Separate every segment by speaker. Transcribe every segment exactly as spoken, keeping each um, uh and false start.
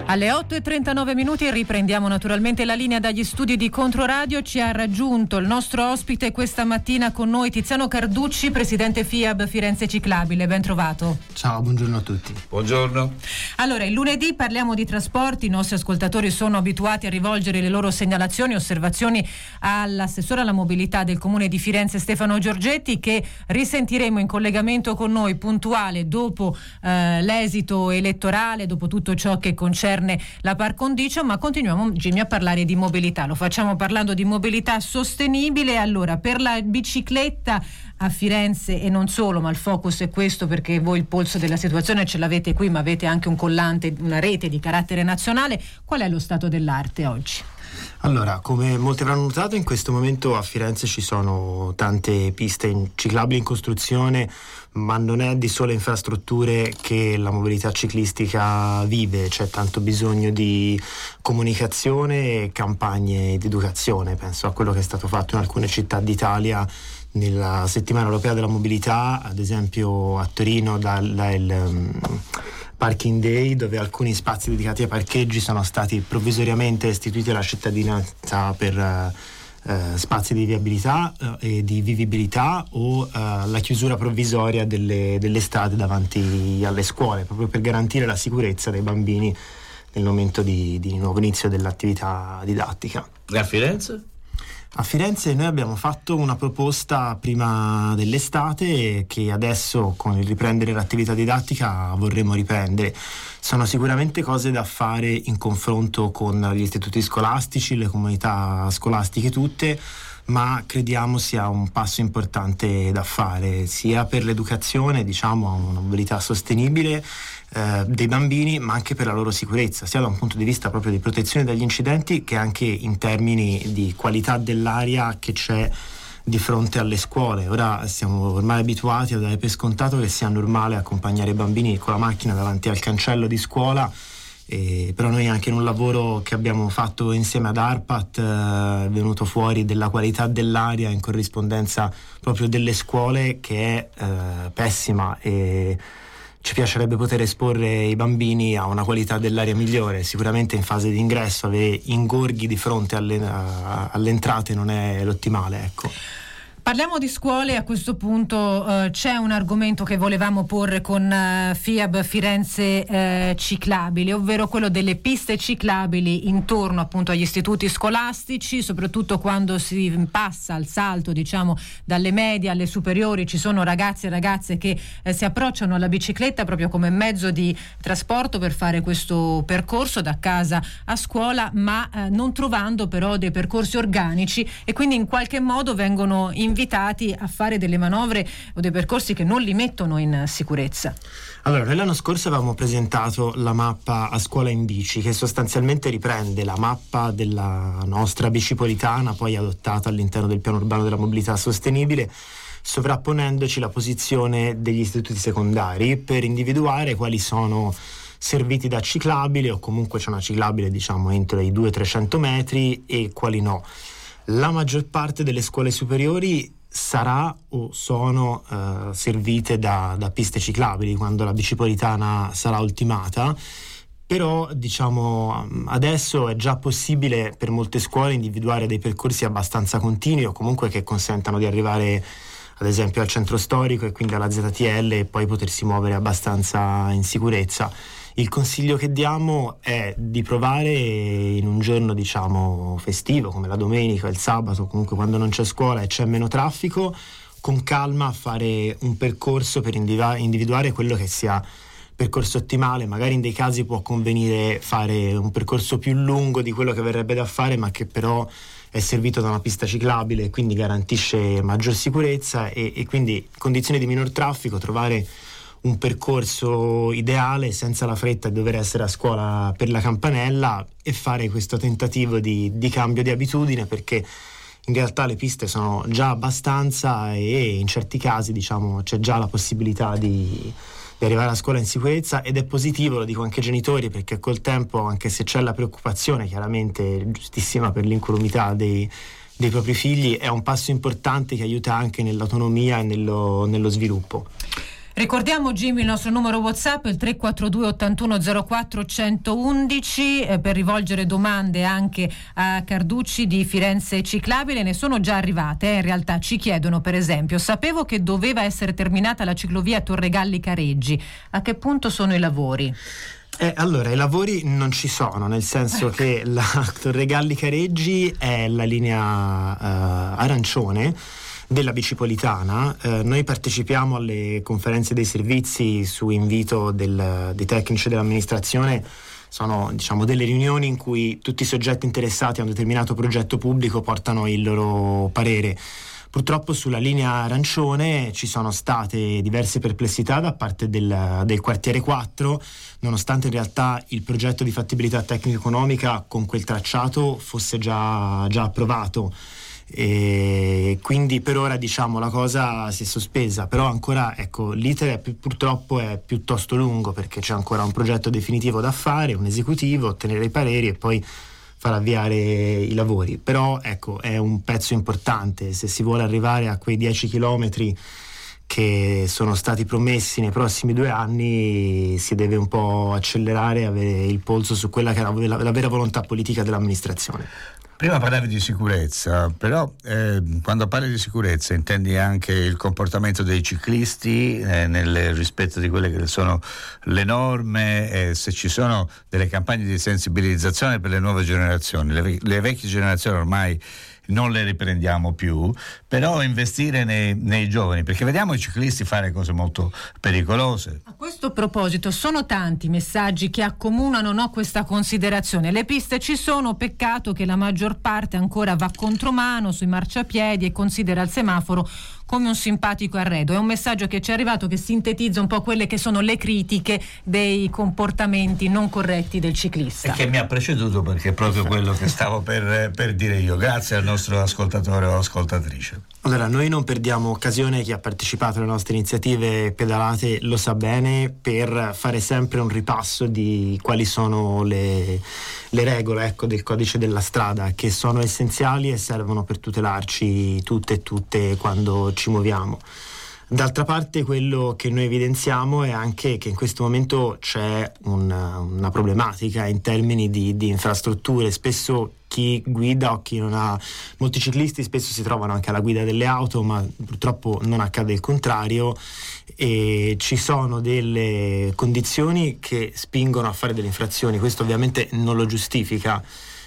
Speaker 1: Alle otto e trentanove minuti riprendiamo naturalmente la linea dagli studi di Controradio. Ci ha raggiunto il nostro ospite questa mattina con noi, Tiziano Carducci, presidente FIAB Firenze Ciclabile. Ben trovato.
Speaker 2: Ciao, buongiorno a tutti.
Speaker 3: Buongiorno.
Speaker 1: Allora, il lunedì parliamo di trasporti. I nostri ascoltatori sono abituati a rivolgere le loro segnalazioni e osservazioni all'assessore alla mobilità del Comune di Firenze, Stefano Giorgetti, che risentiremo in collegamento con noi puntuale dopo eh, l'esito elettorale, dopo tutto ciò che concerne la par condicio. Ma continuiamo, Jimmy, a parlare di mobilità. Lo facciamo parlando di mobilità sostenibile. Allora, per la bicicletta a Firenze e non solo, ma il focus è questo, perché voi il polso della situazione ce l'avete qui, ma avete anche un collante, una rete di carattere nazionale. Qual è lo stato dell'arte oggi?
Speaker 2: Allora, come molti avranno notato, in questo momento a Firenze ci sono tante piste in ciclabili in costruzione, ma non è di sole infrastrutture che la mobilità ciclistica vive. C'è tanto bisogno di comunicazione e campagne di educazione. Penso a quello che è stato fatto in alcune città d'Italia nella settimana europea della mobilità, ad esempio a Torino dal, dal um, Parking Day, dove alcuni spazi dedicati ai parcheggi sono stati provvisoriamente restituiti alla cittadinanza per uh, uh, spazi di viabilità uh, e di vivibilità, o uh, la chiusura provvisoria delle, delle strade davanti alle scuole, proprio per garantire la sicurezza dei bambini nel momento di, di nuovo inizio dell'attività didattica.
Speaker 3: E a Firenze?
Speaker 2: A Firenze noi abbiamo fatto una proposta prima dell'estate che adesso, con il riprendere l'attività didattica, vorremmo riprendere. Sono sicuramente cose da fare in confronto con gli istituti scolastici, le comunità scolastiche tutte, ma crediamo sia un passo importante da fare sia per l'educazione, diciamo, a una mobilità sostenibile eh, dei bambini, ma anche per la loro sicurezza, sia da un punto di vista proprio di protezione dagli incidenti, che anche in termini di qualità dell'aria che c'è di fronte alle scuole. Ora siamo ormai abituati a dare per scontato che sia normale accompagnare i bambini con la macchina davanti al cancello di scuola. Eh, però noi, anche in un lavoro che abbiamo fatto insieme ad ARPAT, eh, è venuto fuori della qualità dell'aria in corrispondenza proprio delle scuole, che è eh, pessima, e ci piacerebbe poter esporre i bambini a una qualità dell'aria migliore. Sicuramente in fase di ingresso avere ingorghi di fronte alle, a, alle entrate non è l'ottimale, ecco.
Speaker 1: Parliamo di scuole. A questo punto eh, c'è un argomento che volevamo porre con eh, FIAB Firenze eh, Ciclabili, ovvero quello delle piste ciclabili intorno appunto agli istituti scolastici, soprattutto quando si passa al salto, diciamo, dalle medie alle superiori. Ci sono ragazzi e ragazze che eh, si approcciano alla bicicletta proprio come mezzo di trasporto per fare questo percorso da casa a scuola, ma eh, non trovando però dei percorsi organici, e quindi in qualche modo vengono in invitati a fare delle manovre o dei percorsi che non li mettono in sicurezza.
Speaker 2: Allora, noi l'anno scorso avevamo presentato la mappa A Scuola in Bici, che sostanzialmente riprende la mappa della nostra bicipolitana, poi adottata all'interno del piano urbano della mobilità sostenibile, sovrapponendoci la posizione degli istituti secondari per individuare quali sono serviti da ciclabile, o comunque c'è una ciclabile, diciamo, entro i duecento trecento metri, e quali no. La maggior parte delle scuole superiori sarà o sono eh, servite da, da piste ciclabili quando la bicipolitana sarà ultimata, però diciamo adesso è già possibile per molte scuole individuare dei percorsi abbastanza continui, o comunque che consentano di arrivare ad esempio al centro storico e quindi alla Z T L, e poi potersi muovere abbastanza in sicurezza. Il consiglio che diamo è di provare in un giorno, diciamo, festivo come la domenica, il sabato, comunque quando non c'è scuola e c'è meno traffico, con calma a fare un percorso per individuare quello che sia percorso ottimale. Magari in dei casi può convenire fare un percorso più lungo di quello che verrebbe da fare, ma che però è servito da una pista ciclabile e quindi garantisce maggior sicurezza, e, e quindi condizioni di minor traffico, trovare un percorso ideale senza la fretta di dover essere a scuola per la campanella, e fare questo tentativo di, di cambio di abitudine, perché in realtà le piste sono già abbastanza, e in certi casi, diciamo, c'è già la possibilità di, di arrivare a scuola in sicurezza. Ed è positivo, lo dico anche ai genitori, perché col tempo, anche se c'è la preoccupazione chiaramente giustissima per l'incolumità dei, dei propri figli, è un passo importante che aiuta anche nell'autonomia e nello, nello sviluppo.
Speaker 1: Ricordiamo, Jimmy, il nostro numero WhatsApp, il tre quattro due ottantuno zero quattro centoundici, eh, per rivolgere domande anche a Carducci di Firenze Ciclabile. Ne sono già arrivate, eh, in realtà ci chiedono, per esempio: sapevo che doveva essere terminata la ciclovia Torregalli-Careggi, a che punto sono i lavori?
Speaker 2: Eh, allora, i lavori non ci sono, nel senso ecco. che la Torregalli-Careggi è la linea uh, arancione della bicipolitana. Eh, noi partecipiamo alle conferenze dei servizi su invito del, dei tecnici dell'amministrazione. Sono, diciamo, delle riunioni in cui tutti i soggetti interessati a un determinato progetto pubblico portano il loro parere. Purtroppo sulla linea arancione ci sono state diverse perplessità da parte del, del quartiere quattro, nonostante in realtà il progetto di fattibilità tecnico-economica con quel tracciato fosse già, già approvato. E quindi per ora, diciamo, la cosa si è sospesa, però ancora, ecco, l'iter è più, purtroppo è piuttosto lungo, perché c'è ancora un progetto definitivo da fare, un esecutivo, ottenere i pareri e poi far avviare i lavori. Però ecco, è un pezzo importante se si vuole arrivare a quei dieci chilometri che sono stati promessi nei prossimi due anni. Si deve un po' accelerare e avere il polso su quella che è la, la vera volontà politica dell'amministrazione.
Speaker 3: Prima parlavi di sicurezza, però eh, quando parli di sicurezza intendi anche il comportamento dei ciclisti eh, nel rispetto di quelle che sono le norme, eh, se ci sono delle campagne di sensibilizzazione per le nuove generazioni. Le, le vecchie generazioni ormai non le riprendiamo più, però investire nei, nei giovani, perché vediamo i ciclisti fare cose molto pericolose.
Speaker 1: A questo proposito sono tanti messaggi che accomunano, no, questa considerazione. Le piste ci sono, peccato che la maggior parte ancora va contromano sui marciapiedi e considera il semaforo come un simpatico arredo. È un messaggio che ci è arrivato che sintetizza un po' quelle che sono le critiche dei comportamenti non corretti del ciclista.
Speaker 3: E che mi ha preceduto, perché è proprio quello che stavo per, per dire io. Grazie al nostro ascoltatore o ascoltatrice.
Speaker 2: Allora, noi non perdiamo occasione, chi ha partecipato alle nostre iniziative pedalate lo sa bene, per fare sempre un ripasso di quali sono le, le regole, ecco, del codice della strada, che sono essenziali e servono per tutelarci tutte e tutte quando ci muoviamo. D'altra parte, quello che noi evidenziamo è anche che in questo momento c'è una, una problematica in termini di, di infrastrutture. Spesso chi guida o chi non ha, molti ciclisti spesso si trovano anche alla guida delle auto, ma purtroppo non accade il contrario, e ci sono delle condizioni che spingono a fare delle infrazioni. Questo ovviamente non lo giustifica.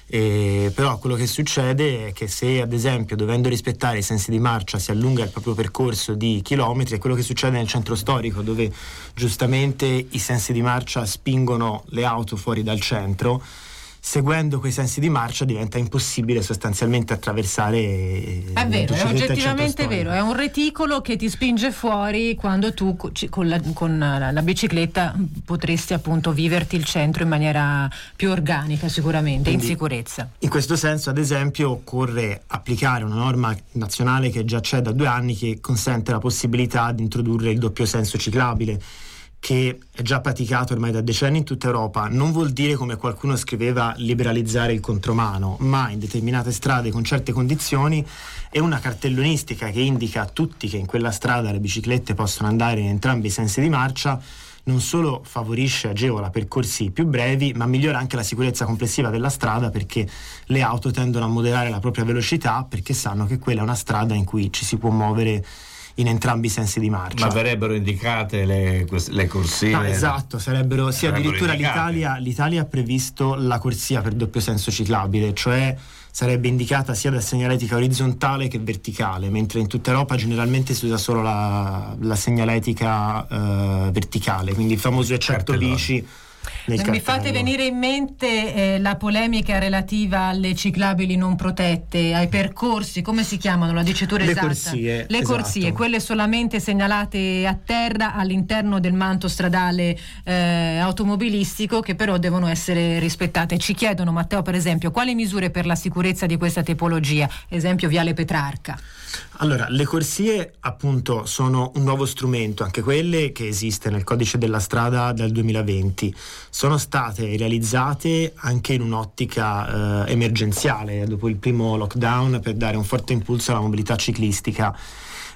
Speaker 2: Eh, però quello che succede è che se, ad esempio, dovendo rispettare i sensi di marcia si allunga il proprio percorso di chilometri, è quello che succede nel centro storico, dove giustamente i sensi di marcia spingono le auto fuori dal centro. Seguendo quei sensi di marcia diventa impossibile sostanzialmente attraversare.
Speaker 1: È vero, è oggettivamente vero, è un reticolo che ti spinge fuori quando tu con la, con la bicicletta potresti appunto viverti il centro in maniera più organica, sicuramente. Quindi, in sicurezza. In questo senso, ad esempio, occorre applicare una norma nazionale che già c'è da due anni, che consente la possibilità di introdurre il doppio senso ciclabile, che è già praticato ormai da decenni in tutta Europa. Non vuol dire, come qualcuno scriveva, liberalizzare il contromano, ma in determinate strade con certe condizioni è una cartellonistica che indica a tutti che in quella strada le biciclette possono andare in entrambi i sensi di marcia. Non solo favorisce, agevola percorsi più brevi, ma migliora anche la sicurezza complessiva della strada, perché le auto tendono a moderare la propria velocità, perché sanno che quella è una strada in cui ci si può muovere in entrambi i sensi di marcia.
Speaker 3: Ma verrebbero indicate le, le corsie?
Speaker 2: No, esatto, sarebbero, sì,
Speaker 3: sarebbero
Speaker 2: addirittura l'Italia, l'Italia ha previsto la corsia per doppio senso ciclabile, cioè sarebbe indicata sia da segnaletica orizzontale che verticale, mentre in tutta Europa generalmente si usa solo la, la segnaletica uh, verticale, quindi il famoso eccetto bici.
Speaker 1: Mi fate venire in mente eh, la polemica relativa alle ciclabili non protette, ai percorsi, come si chiamano, la dicitura
Speaker 2: le
Speaker 1: esatta?
Speaker 2: Corsie,
Speaker 1: le
Speaker 2: esatto.
Speaker 1: corsie, quelle solamente segnalate a terra all'interno del manto stradale eh, automobilistico, che però devono essere rispettate. Ci chiedono, Matteo, per esempio, quali misure per la sicurezza di questa tipologia, esempio Viale Petrarca?
Speaker 2: Allora, le corsie appunto sono un nuovo strumento, anche quelle che esiste nel codice della strada dal duemilaventi. Sono state realizzate anche in un'ottica eh, emergenziale dopo il primo lockdown, per dare un forte impulso alla mobilità ciclistica.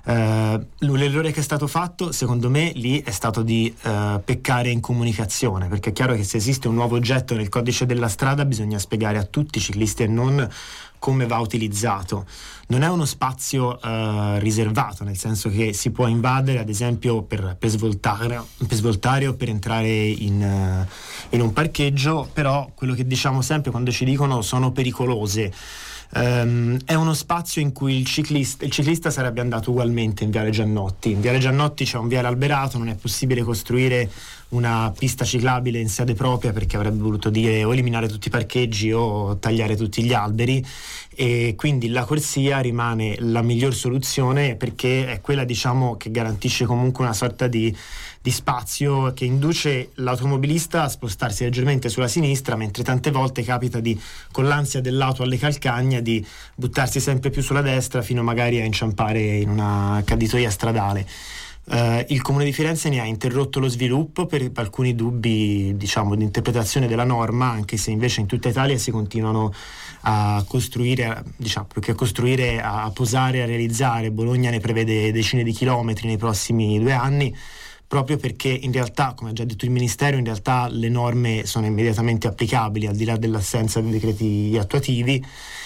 Speaker 2: Uh, l'errore che è stato fatto, secondo me, lì è stato di uh, peccare in comunicazione, perché è chiaro che se esiste un nuovo oggetto nel codice della strada bisogna spiegare a tutti i ciclisti e non come va utilizzato. Non è uno spazio uh, riservato, nel senso che si può invadere, ad esempio, per, per, svoltare, per svoltare o per entrare in, uh, in un parcheggio, però quello che diciamo sempre quando ci dicono sono pericolose. Um, è uno spazio in cui il ciclista, il ciclista sarebbe andato ugualmente in Viale Giannotti. In Viale Giannotti c'è un viale alberato, non è possibile costruire una pista ciclabile in sede propria, perché avrebbe voluto dire o eliminare tutti i parcheggi o tagliare tutti gli alberi, e quindi la corsia rimane la miglior soluzione, perché è quella, diciamo, che garantisce comunque una sorta di di spazio che induce l'automobilista a spostarsi leggermente sulla sinistra, mentre tante volte capita di, con l'ansia dell'auto alle calcagna, di buttarsi sempre più sulla destra fino magari a inciampare in una caditoia stradale. Uh, il Comune di Firenze ne ha interrotto lo sviluppo per alcuni dubbi, diciamo, di interpretazione della norma, anche se invece in tutta Italia si continuano a costruire, diciamo, più che a costruire, a posare, a realizzare. Bologna ne prevede decine di chilometri nei prossimi due anni, proprio perché in realtà, come ha già detto il Ministero, in realtà le norme sono immediatamente applicabili al di là dell'assenza dei decreti attuativi,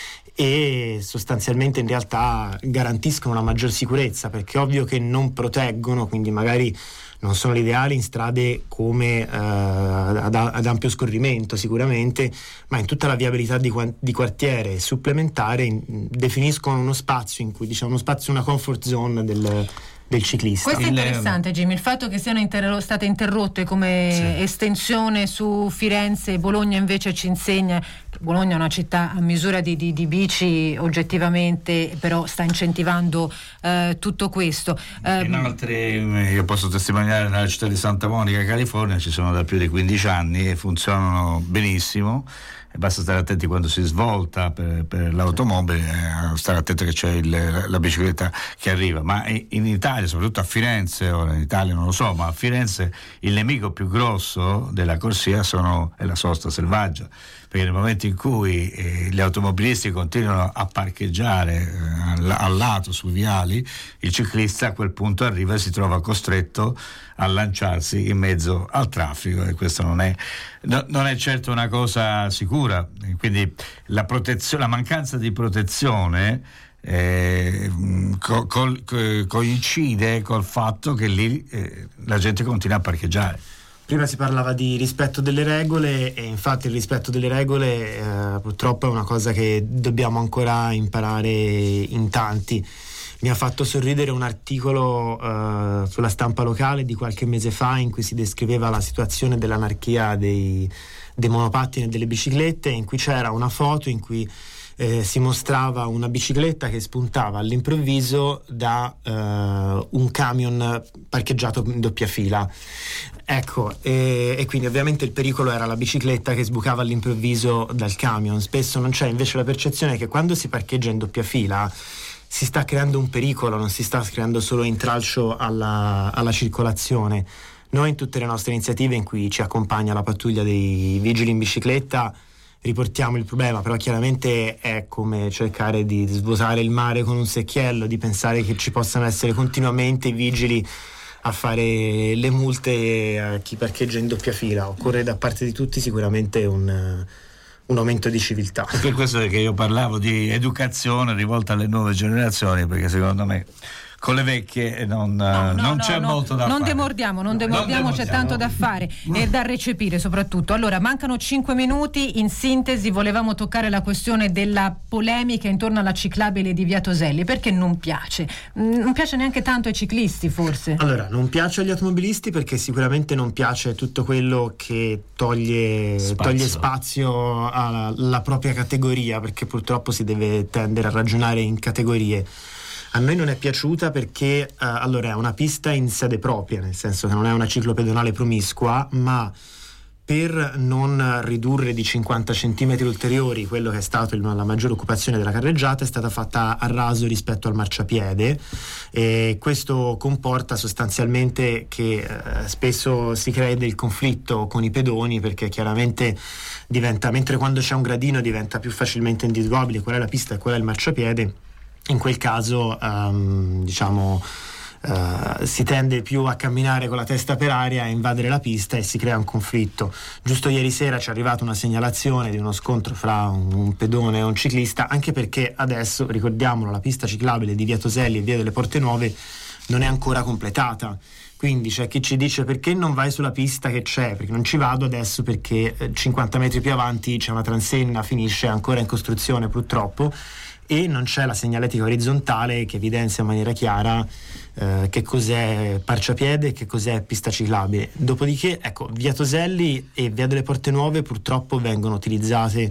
Speaker 2: e sostanzialmente in realtà garantiscono una maggior sicurezza, perché è ovvio che non proteggono, quindi magari non sono l'ideale in strade come eh, ad, ad ampio scorrimento sicuramente, ma in tutta la viabilità di, di quartiere supplementare in, definiscono uno spazio in cui, diciamo, uno spazio, una comfort zone del del ciclista.
Speaker 1: Questo è interessante, Jimmy, il fatto che siano inter- state interrotte come sì. estensione su Firenze e Bologna invece ci insegna che Bologna è una città a misura di, di, di bici oggettivamente, però sta incentivando eh, tutto questo.
Speaker 3: Eh, in altre, io posso testimoniare, nella città di Santa Monica, California, ci sono da più di quindici anni e funzionano benissimo. Basta stare attenti quando si svolta per, per l'automobile, eh, stare attento che c'è il, la bicicletta che arriva. Ma in Italia, soprattutto a Firenze, ora in Italia non lo so, ma a Firenze il nemico più grosso della corsia sono, è la sosta selvaggia, perché nel momento in cui eh, gli automobilisti continuano a parcheggiare eh, al, al lato sui viali, il ciclista a quel punto arriva e si trova costretto a lanciarsi in mezzo al traffico, e questo non è, no, non è certo una cosa sicura. Quindi la protezione, la mancanza di protezione eh, co, col, co, coincide col fatto che lì eh, la gente continua a parcheggiare.
Speaker 2: Prima si parlava di rispetto delle regole, e infatti il rispetto delle regole eh, purtroppo è una cosa che dobbiamo ancora imparare in tanti. Mi ha fatto sorridere un articolo uh, sulla stampa locale di qualche mese fa in cui si descriveva la situazione dell'anarchia dei, dei monopattini e delle biciclette, in cui c'era una foto in cui eh, si mostrava una bicicletta che spuntava all'improvviso da uh, un camion parcheggiato in doppia fila. Ecco, e, e quindi ovviamente il pericolo era la bicicletta che sbucava all'improvviso dal camion. Spesso non c'è invece la percezione che quando si parcheggia in doppia fila si sta creando un pericolo, non si sta creando solo intralcio alla, alla circolazione. Noi in tutte le nostre iniziative in cui ci accompagna la pattuglia dei vigili in bicicletta riportiamo il problema, però chiaramente è come cercare di svuotare il mare con un secchiello, di pensare che ci possano essere continuamente i vigili a fare le multe a chi parcheggia in doppia fila. Occorre da parte di tutti sicuramente un un aumento di civiltà.
Speaker 3: Per questo è che io parlavo di educazione rivolta alle nuove generazioni, perché secondo me con le vecchie non, no, no, non no, c'è no, molto da
Speaker 1: non
Speaker 3: fare.
Speaker 1: Demordiamo, non demordiamo, c'è tanto da fare e da recepire soprattutto. Allora, mancano cinque minuti, in sintesi volevamo toccare la questione della polemica intorno alla ciclabile di Via Toselli, perché non piace, non piace neanche tanto ai ciclisti forse.
Speaker 2: Allora, non piace agli automobilisti perché sicuramente non piace tutto quello che toglie spazio, toglie spazio alla, alla propria categoria, perché purtroppo si deve tendere a ragionare in categorie. A noi non è piaciuta perché uh, allora è una pista in sede propria, nel senso che non è una ciclopedonale promiscua, ma per non ridurre di cinquanta centimetri ulteriori quello che è stato il, la maggiore occupazione della carreggiata, è stata fatta a raso rispetto al marciapiede, e questo comporta sostanzialmente che eh, spesso si crea del conflitto con i pedoni, perché chiaramente diventa, mentre quando c'è un gradino diventa più facilmente individuabile qual è la pista e qual è il marciapiede, in quel caso um, diciamo Uh, si tende più a camminare con la testa per aria, a invadere la pista e si crea un conflitto. Giusto ieri sera ci è arrivata una segnalazione di uno scontro fra un, un pedone e un ciclista, anche perché adesso, ricordiamolo, la pista ciclabile di Via Toselli e Via delle Porte Nuove non è ancora completata. Quindi c'è chi ci dice: perché non vai sulla pista che c'è? Perché non ci vado adesso perché cinquanta metri più avanti c'è una transenna, finisce, ancora in costruzione purtroppo, e non c'è la segnaletica orizzontale che evidenzia in maniera chiara eh, che cos'è marciapiede e che cos'è pista ciclabile. Dopodiché, ecco, Via Toselli e Via delle Porte Nuove purtroppo vengono utilizzate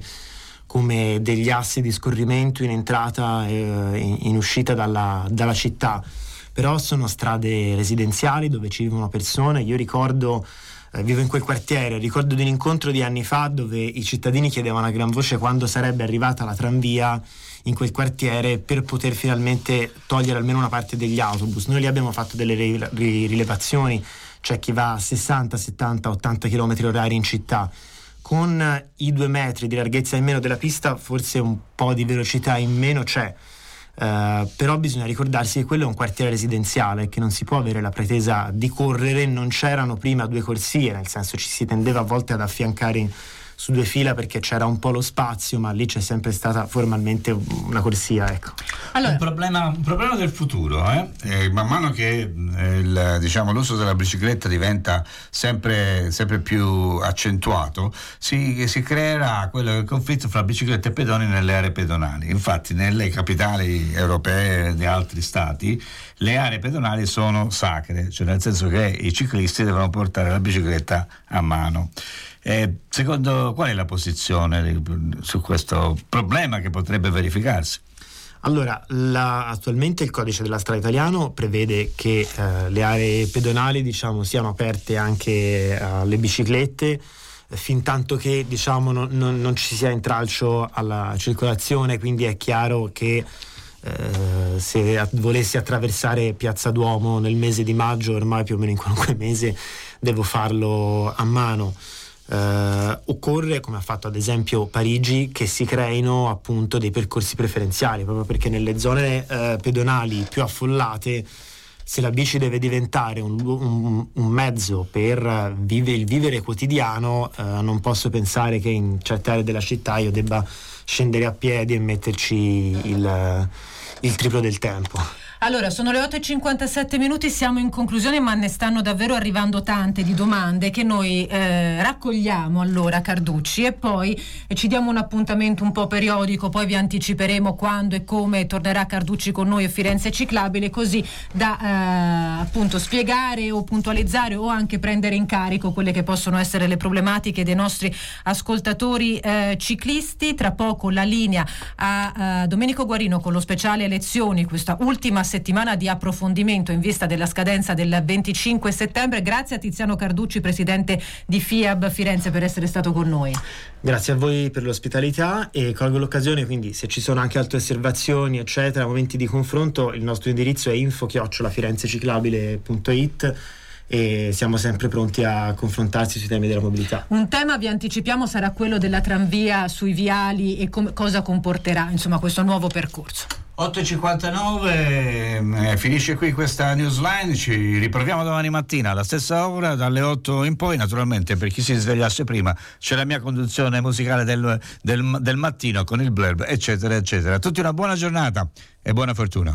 Speaker 2: come degli assi di scorrimento in entrata e in, in uscita dalla, dalla città, però sono strade residenziali dove ci vivono persone. Io ricordo, eh, vivo in quel quartiere, ricordo di un incontro di anni fa dove i cittadini chiedevano a gran voce quando sarebbe arrivata la tranvia in quel quartiere per poter finalmente togliere almeno una parte degli autobus. Noi lì abbiamo fatto delle rilevazioni, c'è chi va a sessanta, settanta, ottanta chilometri orari in città. Con i due metri di larghezza in meno della pista forse un po' di velocità in meno c'è, uh, però bisogna ricordarsi che quello è un quartiere residenziale, che non si può avere la pretesa di correre. Non c'erano prima due corsie, nel senso ci si tendeva a volte ad affiancare in su due fila perché c'era un po' lo spazio, ma lì c'è sempre stata formalmente una corsia, ecco.
Speaker 3: Allora, un problema, un problema del futuro, eh? Eh, man mano che eh, il, diciamo, l'uso della bicicletta diventa sempre, sempre più accentuato, si, si creerà quello che è il conflitto fra biciclette e pedoni nelle aree pedonali. Infatti nelle capitali europee di altri stati le aree pedonali sono sacre, cioè nel senso che i ciclisti devono portare la bicicletta a mano. Eh, secondo qual è la posizione su questo problema che potrebbe verificarsi?
Speaker 2: Allora, la, attualmente il codice della strada italiano prevede che eh, le aree pedonali, diciamo, siano aperte anche alle biciclette, eh, fin tanto che, diciamo, non, non, non ci sia intralcio alla circolazione. Quindi è chiaro che eh, se a, volessi attraversare Piazza Duomo nel mese di maggio, ormai più o meno in qualunque mese, devo farlo a mano. Uh, occorre, come ha fatto ad esempio Parigi, che si creino appunto dei percorsi preferenziali, proprio perché nelle zone uh, pedonali più affollate, se la bici deve diventare un, un, un mezzo per vive, il vivere quotidiano, uh, non posso pensare che in certe aree della città io debba scendere a piedi e metterci il, il triplo del tempo.
Speaker 1: Allora, sono le otto e cinquantasette minuti, siamo in conclusione, ma ne stanno davvero arrivando tante di domande che noi eh, raccogliamo allora, Carducci, e poi eh, ci diamo un appuntamento un po' periodico, poi vi anticiperemo quando e come tornerà Carducci con noi a Firenze Ciclabile, così da eh, appunto spiegare o puntualizzare o anche prendere in carico quelle che possono essere le problematiche dei nostri ascoltatori eh, ciclisti. Tra poco la linea a eh, Domenico Guarino con lo speciale elezioni, questa ultima settimana di approfondimento in vista della scadenza del venticinque settembre. Grazie a Tiziano Carducci, presidente di FIAB Firenze, per essere stato con noi.
Speaker 2: Grazie a voi per l'ospitalità, e colgo l'occasione, quindi se ci sono anche altre osservazioni eccetera, momenti di confronto, il nostro indirizzo è info chiocciola firenzeciclabile punto it e siamo sempre pronti a confrontarsi sui temi della mobilità.
Speaker 1: Un tema, vi anticipiamo, sarà quello della tranvia sui viali e com- cosa comporterà insomma questo nuovo percorso.
Speaker 3: otto e cinquantanove, eh, finisce qui questa newsline, ci riproviamo domani mattina alla stessa ora dalle otto in poi. Naturalmente per chi si svegliasse prima c'è la mia conduzione musicale del, del, del mattino con il blurb eccetera eccetera. A tutti una buona giornata e buona fortuna.